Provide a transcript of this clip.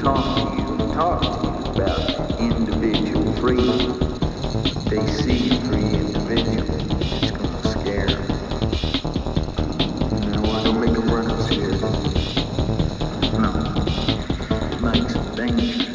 talk to you about individual freedom. They see free individual, it's gonna scare them. You know what? Don't make them run upstairs. No. It makes them dangerous.